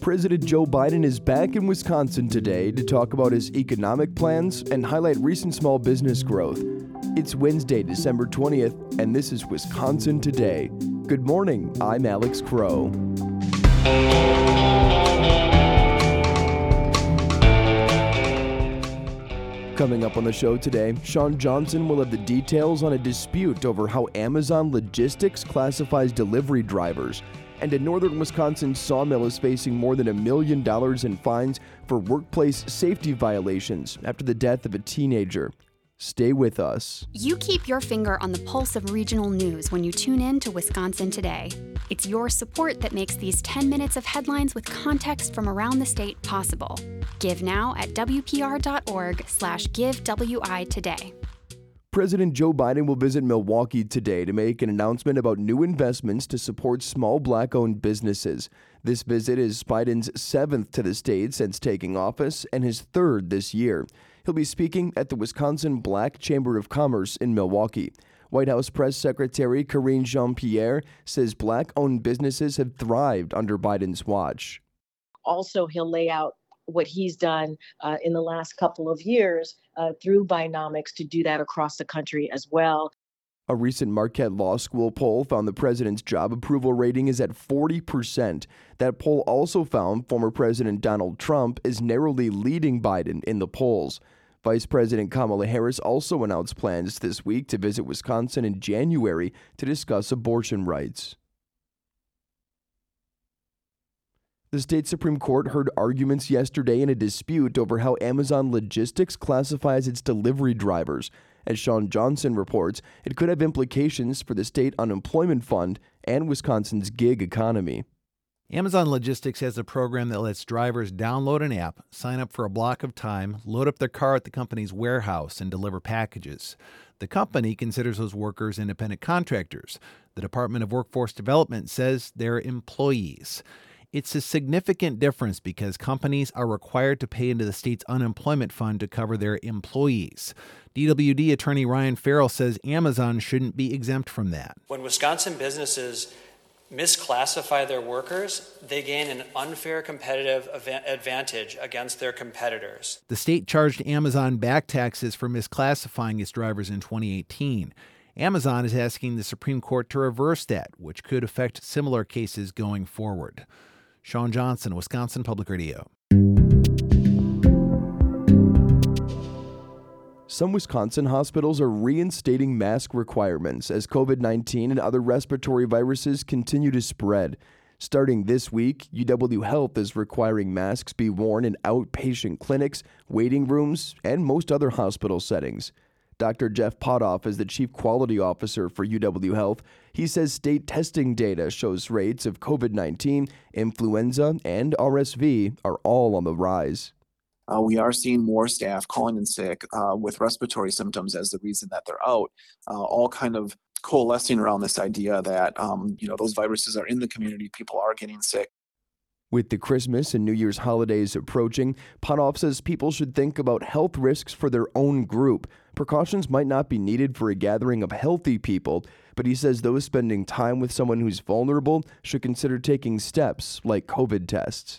President Joe Biden is back in Wisconsin today to talk about his economic plans and highlight recent small business growth. It's Wednesday, December 20th, and this is Wisconsin Today. Good morning, I'm Alex Crow. Coming up on the show today, Shawn Johnson will have the details on a dispute over how Amazon Logistics classifies delivery drivers. And a northern Wisconsin sawmill is facing more than $1 million in fines for workplace safety violations after the death of a teenager. Stay with us. You keep your finger on the pulse of regional news when you tune in to Wisconsin Today. It's your support that makes these 10 minutes of headlines with context from around the state possible. Give now at wpr.org/giveWI today. President Joe Biden will visit Milwaukee today to make an announcement about new investments to support small Black-owned businesses. This visit is Biden's 7th to the state since taking office and his 3rd this year. He'll be speaking at the Wisconsin Black Chamber of Commerce in Milwaukee. White House Press Secretary Karine Jean-Pierre says Black-owned businesses have thrived under Biden's watch. Also, he'll lay out what he's done in the last couple of years through Bidenomics to do that across the country as well. A recent Marquette Law School poll found the president's job approval rating is at 40%. That poll also found former President Donald Trump is narrowly leading Biden in the polls. Vice President Kamala Harris also announced plans this week to visit Wisconsin in January to discuss abortion rights. The state Supreme Court heard arguments yesterday in a dispute over how Amazon Logistics classifies its delivery drivers. As Shawn Johnson reports, it could have implications for the state unemployment fund and Wisconsin's gig economy. Amazon Logistics has a program that lets drivers download an app, sign up for a block of time, load up their car at the company's warehouse, and deliver packages. The company considers those workers independent contractors. The Department of Workforce Development says they're employees. It's a significant difference because companies are required to pay into the state's unemployment fund to cover their employees. DWD attorney Ryan Farrell says Amazon shouldn't be exempt from that. When Wisconsin businesses misclassify their workers, they gain an unfair competitive advantage against their competitors. The state charged Amazon back taxes for misclassifying its drivers in 2018. Amazon is asking the Supreme Court to reverse that, which could affect similar cases going forward. Shawn Johnson, Wisconsin Public Radio. Some Wisconsin hospitals are reinstating mask requirements as COVID-19 and other respiratory viruses continue to spread. Starting this week, UW Health is requiring masks be worn in outpatient clinics, waiting rooms, and most other hospital settings. Dr. Jeff Potoff is the Chief Quality Officer for UW Health. He says state testing data shows rates of COVID-19, influenza, and RSV are all on the rise. We are seeing more staff calling in sick with respiratory symptoms as the reason that they're out, all kind of coalescing around this idea that, those viruses are in the community, people are getting sick. With the Christmas and New Year's holidays approaching, Potoff says people should think about health risks for their own group. Precautions might not be needed for a gathering of healthy people, but he says those spending time with someone who's vulnerable should consider taking steps like COVID tests.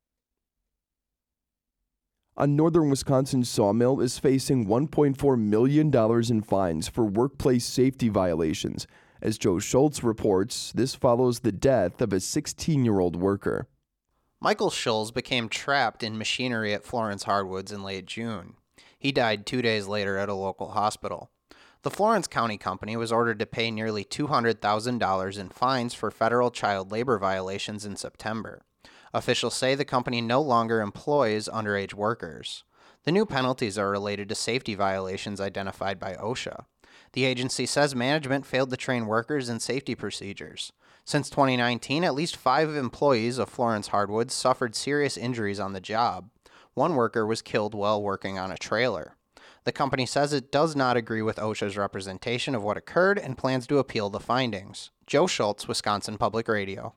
A northern Wisconsin sawmill is facing $1.4 million in fines for workplace safety violations. As Joe Schultz reports, this follows the death of a 16-year-old worker. Michael Schulz became trapped in machinery at Florence Hardwoods in late June. He died 2 days later at a local hospital. The Florence County Company was ordered to pay nearly $200,000 in fines for federal child labor violations in September. Officials say the company no longer employs underage workers. The new penalties are related to safety violations identified by OSHA. The agency says management failed to train workers in safety procedures. Since 2019, at least 5 employees of Florence Hardwoods suffered serious injuries on the job. One worker was killed while working on a trailer. The company says it does not agree with OSHA's representation of what occurred and plans to appeal the findings. Joe Schultz, Wisconsin Public Radio.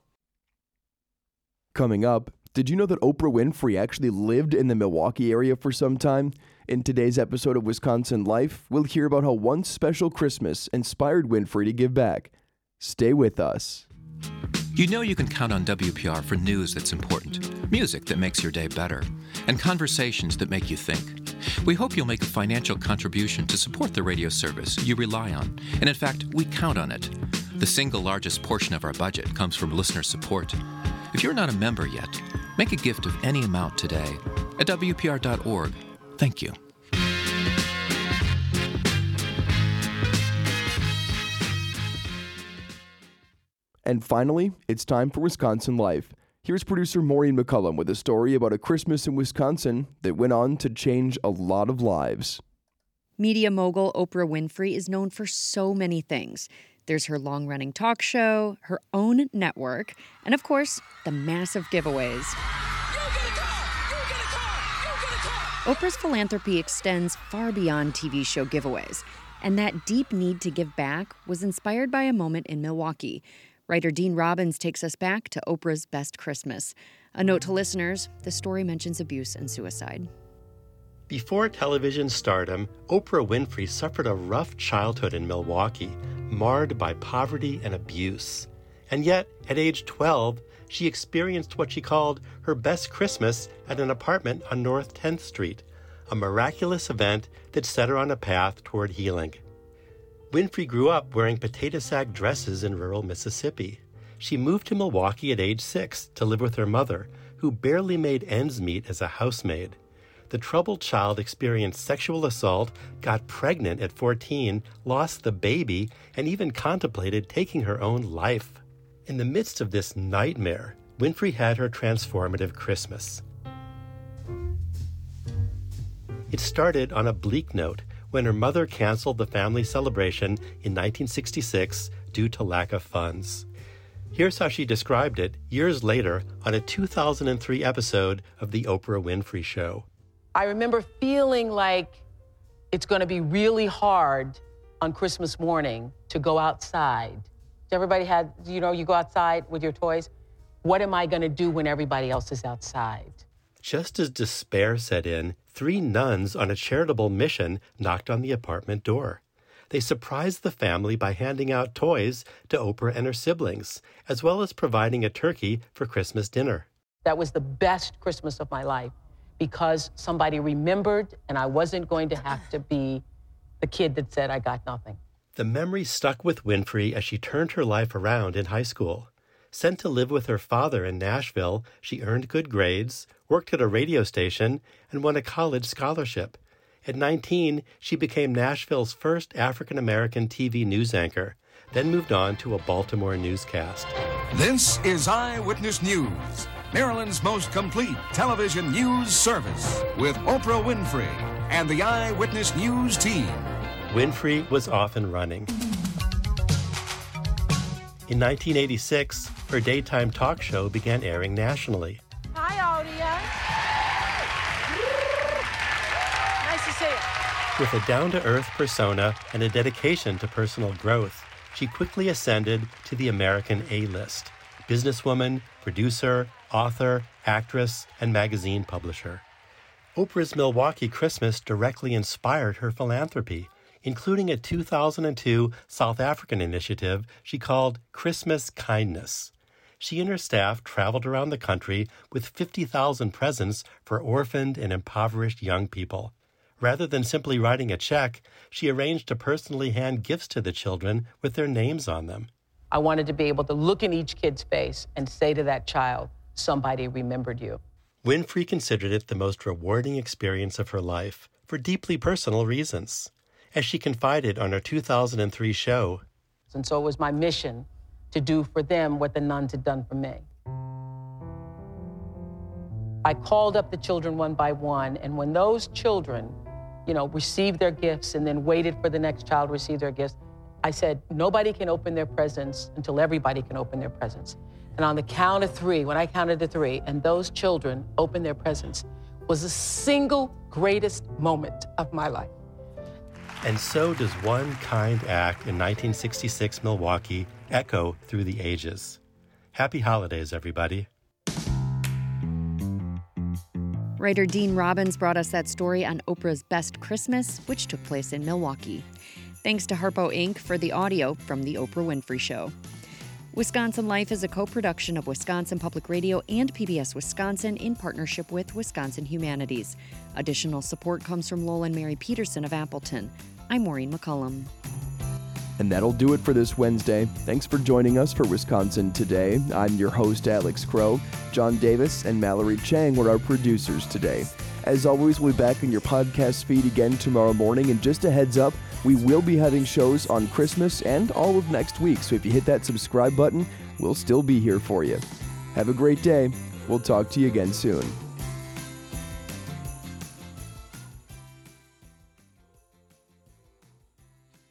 Coming up, did you know that Oprah Winfrey actually lived in the Milwaukee area for some time? In today's episode of Wisconsin Life, we'll hear about how one special Christmas inspired Winfrey to give back. Stay with us. You know you can count on WPR for news that's important, music that makes your day better, and conversations that make you think. We hope you'll make a financial contribution to support the radio service you rely on, and in fact, we count on it. The single largest portion of our budget comes from listener support. If you're not a member yet, make a gift of any amount today at WPR.org. Thank you. And finally, it's time for Wisconsin Life. Here's producer Maureen McCullum with a story about a Christmas in Wisconsin that went on to change a lot of lives. Media mogul Oprah Winfrey is known for so many things. There's her long-running talk show, her own network, and of course, the massive giveaways. Oprah's philanthropy extends far beyond TV show giveaways, and that deep need to give back was inspired by a moment in Milwaukee. Writer Dean Robbins takes us back to Oprah's Best Christmas. A note to listeners, the story mentions abuse and suicide. Before television stardom, Oprah Winfrey suffered a rough childhood in Milwaukee, marred by poverty and abuse. And yet, at age 12, she experienced what she called her best Christmas at an apartment on North 10th Street, a miraculous event that set her on a path toward healing. Winfrey grew up wearing potato sack dresses in rural Mississippi. She moved to Milwaukee at age 6 to live with her mother, who barely made ends meet as a housemaid. The troubled child experienced sexual assault, got pregnant at 14, lost the baby, and even contemplated taking her own life. In the midst of this nightmare, Winfrey had her transformative Christmas. It started on a bleak note when her mother canceled the family celebration in 1966 due to lack of funds. Here's how she described it years later on a 2003 episode of The Oprah Winfrey Show. I remember feeling like it's going to be really hard on Christmas morning to go outside. Everybody had, you go outside with your toys. What am I going to do when everybody else is outside? Just as despair set in, 3 nuns on a charitable mission knocked on the apartment door. They surprised the family by handing out toys to Oprah and her siblings, as well as providing a turkey for Christmas dinner. That was the best Christmas of my life because somebody remembered and I wasn't going to have to be the kid that said I got nothing. The memory stuck with Winfrey as she turned her life around in high school. Sent to live with her father in Nashville, she earned good grades, worked at a radio station, and won a college scholarship. At 19, she became Nashville's first African-American TV news anchor, then moved on to a Baltimore newscast. This is Eyewitness News, Maryland's most complete television news service, with Oprah Winfrey and the Eyewitness News team. Winfrey was off and running. In 1986, her daytime talk show began airing nationally. Hi, audience. Nice to see you. With a down-to-earth persona and a dedication to personal growth, she quickly ascended to the American A-list: businesswoman, producer, author, actress, and magazine publisher. Oprah's Milwaukee Christmas directly inspired her philanthropy, including a 2002 South African initiative she called Christmas Kindness. She and her staff traveled around the country with 50,000 presents for orphaned and impoverished young people. Rather than simply writing a check, she arranged to personally hand gifts to the children with their names on them. I wanted to be able to look in each kid's face and say to that child, somebody remembered you. Winfrey considered it the most rewarding experience of her life for deeply personal reasons. As she confided on her 2003 show. And so it was my mission to do for them what the nuns had done for me. I called up the children one by one, and when those children, received their gifts and then waited for the next child to receive their gifts, I said, nobody can open their presents until everybody can open their presents. And on the count of 3, when I counted to 3, and those children opened their presents, was the single greatest moment of my life. And so does one kind act in 1966 Milwaukee echo through the ages. Happy holidays, everybody. Writer Dean Robbins brought us that story on Oprah's Best Christmas, which took place in Milwaukee. Thanks to Harpo Inc. for the audio from The Oprah Winfrey Show. Wisconsin Life is a co-production of Wisconsin Public Radio and PBS Wisconsin in partnership with Wisconsin Humanities. Additional support comes from Lowell and Mary Peterson of Appleton. I'm Maureen McCullum. And that'll do it for this Wednesday. Thanks for joining us for Wisconsin Today. I'm your host, Alex Crow. John Davis and Mallory Chang were our producers today. As always, we'll be back in your podcast feed again tomorrow morning. And just a heads up, we will be having shows on Christmas and all of next week. So if you hit that subscribe button, we'll still be here for you. Have a great day. We'll talk to you again soon.